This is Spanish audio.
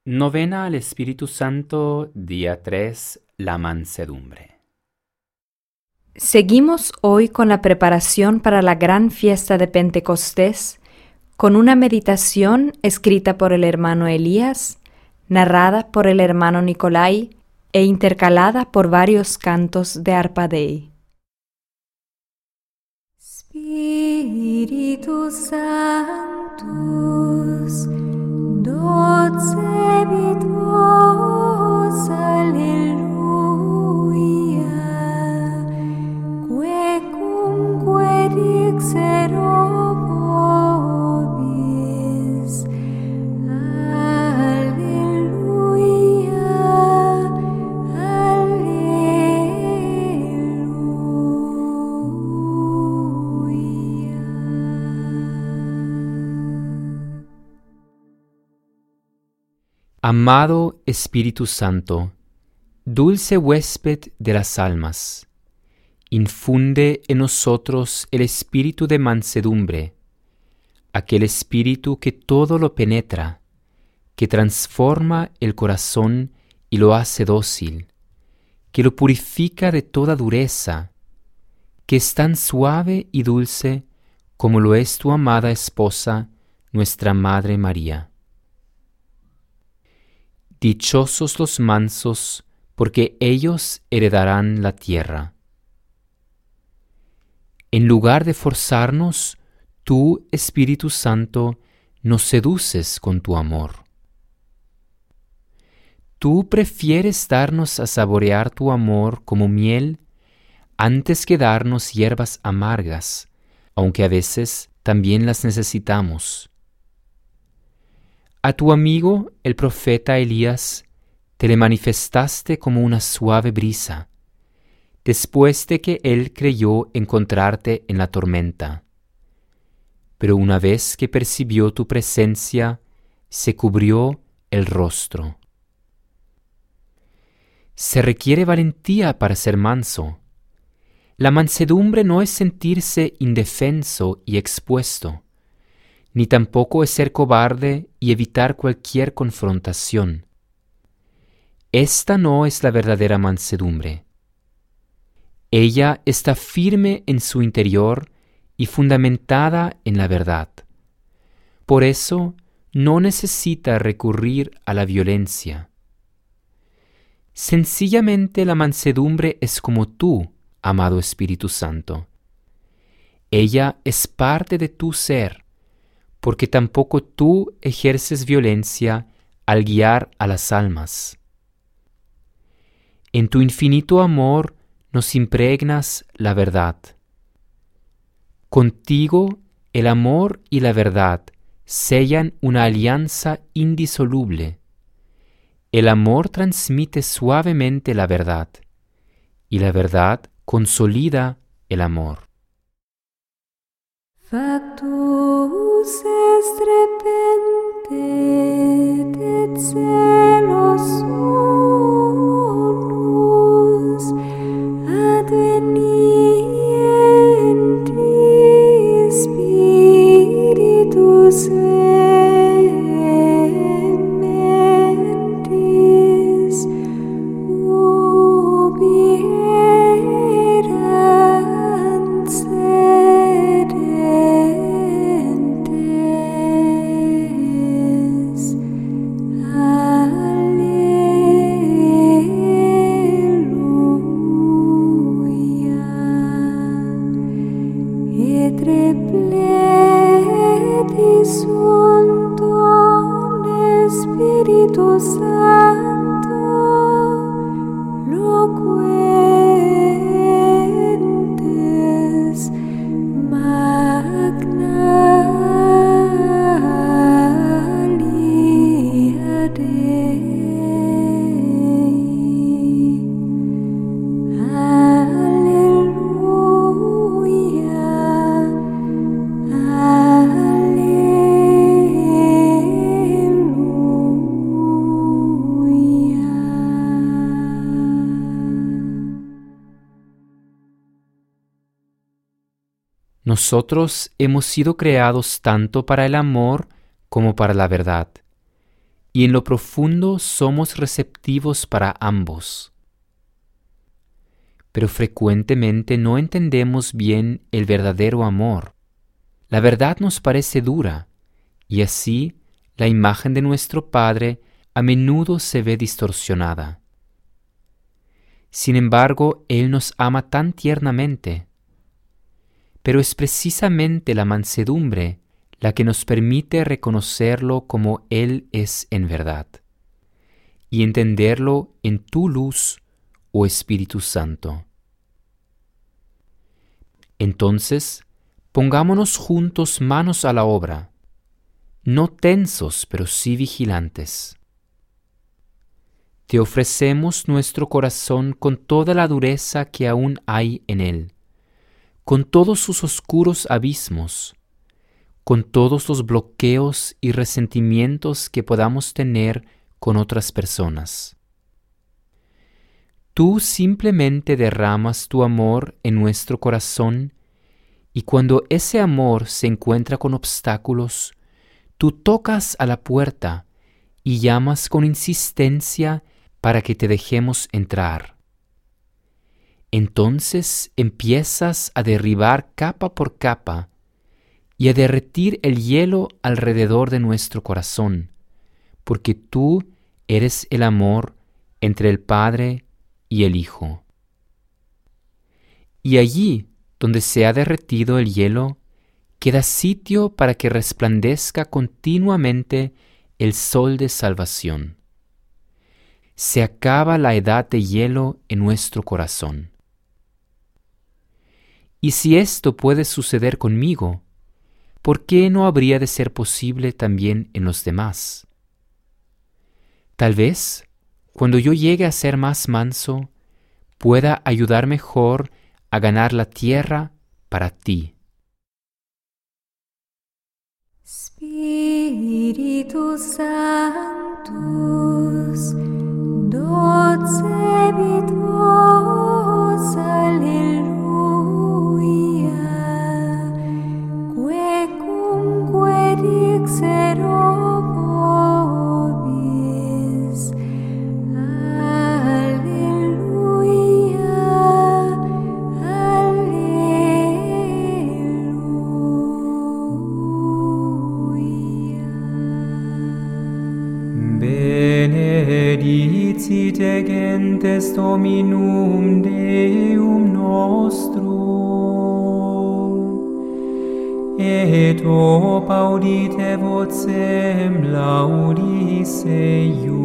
Novena al Espíritu Santo, día 3, la mansedumbre. Seguimos hoy con la preparación para la gran fiesta de Pentecostés, con una meditación escrita por el hermano Elías, narrada por el hermano Nicolai e intercalada por varios cantos de Arpa Dei. Spiritus Sanctus, docebit vos, alleluia, quecumque dixero vobis, alleluia, alleluia. Amado Espíritu Santo, dulce huésped de las almas, infunde en nosotros el espíritu de mansedumbre, aquel espíritu que todo lo penetra, que transforma el corazón y lo hace dócil, que lo purifica de toda dureza, que es tan suave y dulce como lo es tu amada esposa, nuestra Madre María. Dichosos los mansos, porque ellos heredarán la tierra. En lugar de forzarnos, tú, Espíritu Santo, nos seduces con tu amor. Tú prefieres darnos a saborear tu amor como miel antes que darnos hierbas amargas, aunque a veces también las necesitamos. A tu amigo, el profeta Elías, te le manifestaste como una suave brisa, después de que él creyó encontrarte en la tormenta. Pero una vez que percibió tu presencia, se cubrió el rostro. Se requiere valentía para ser manso. La mansedumbre no es sentirse indefenso y expuesto, ni tampoco es ser cobarde y evitar cualquier confrontación. Esta no es la verdadera mansedumbre. Ella está firme en su interior y fundamentada en la verdad. Por eso no necesita recurrir a la violencia. Sencillamente la mansedumbre es como tú, amado Espíritu Santo. Ella es parte de tu ser, porque tampoco tú ejerces violencia al guiar a las almas. En tu infinito amor nos impregnas la verdad. Contigo el amor y la verdad sellan una alianza indisoluble. El amor transmite suavemente la verdad, y la verdad consolida el amor. Factus est repente et celos unus, advenienti Spiritus vehementis, ubi erant sedentes. Alleluia. Et repleti sunt omnes Spiritus Sancto, loquentes magna alia Dei. Nosotros hemos sido creados tanto para el amor como para la verdad. y en lo profundo somos receptivos para ambos. Pero frecuentemente no entendemos bien el verdadero amor. La verdad nos parece dura, y así la imagen de nuestro Padre a menudo se ve distorsionada. Sin embargo, Él nos ama tan tiernamente. Pero es precisamente la mansedumbre la que nos permite reconocerlo como Él es en verdad, y entenderlo en tu luz, oh Espíritu Santo. Entonces, pongámonos juntos manos a la obra, no tensos, pero sí vigilantes. Te ofrecemos nuestro corazón con toda la dureza que aún hay en él, con todos sus oscuros abismos, con todos los bloqueos y resentimientos que podamos tener con otras personas. Tú simplemente derramas tu amor en nuestro corazón y cuando ese amor se encuentra con obstáculos, tú tocas a la puerta y llamas con insistencia para que te dejemos entrar. Entonces empiezas a derribar capa por capa y a derretir el hielo alrededor de nuestro corazón, porque tú eres el amor entre el Padre y el Hijo. Y allí, donde se ha derretido el hielo, queda sitio para que resplandezca continuamente el sol de salvación. Se acaba la edad de hielo en nuestro corazón. Y si esto puede suceder conmigo, ¿por qué no habría de ser posible también en los demás? Tal vez, cuando yo llegue a ser más manso, pueda ayudar mejor a ganar la tierra para ti. Spiritus Sanctus, docebit vos, alleluia, quecumque dixero vobis, alleluia, Benedicite gentes Dominum Deum nostrum, et ob audite vocem laudis eius.